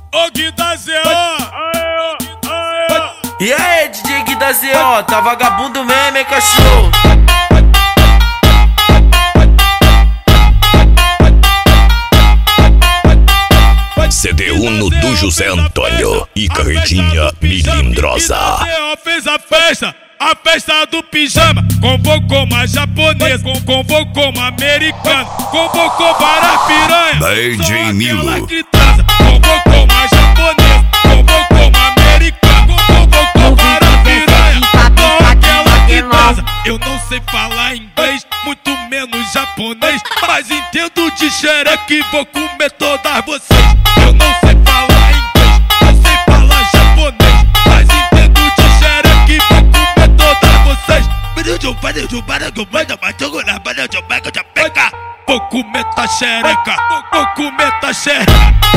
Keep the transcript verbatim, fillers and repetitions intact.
Ô Gui da Z O. E aí, D J Gui da Z O, tá vagabundo mesmo, hein, cachorro? C D Uno do José Antônio e Carretinha Milindrosa. Fez a festa, a festa do pijama. Convocou uma japonesa, convocou uma americana, convocou várias piranha. D J Milo. Convocou uma japonesa, convocou uma americana, convocou várias piranha. Só aquela que transa. Eu não sei falar inglês, muito menos japonês, mas entendo de xereca e vou comer todas vocês. Eu não sei falar inglês, não sei falar japonês, mas entendo de xereca e vou comer todas vocês. Vou comer tua xereca, vou comer tua xereca.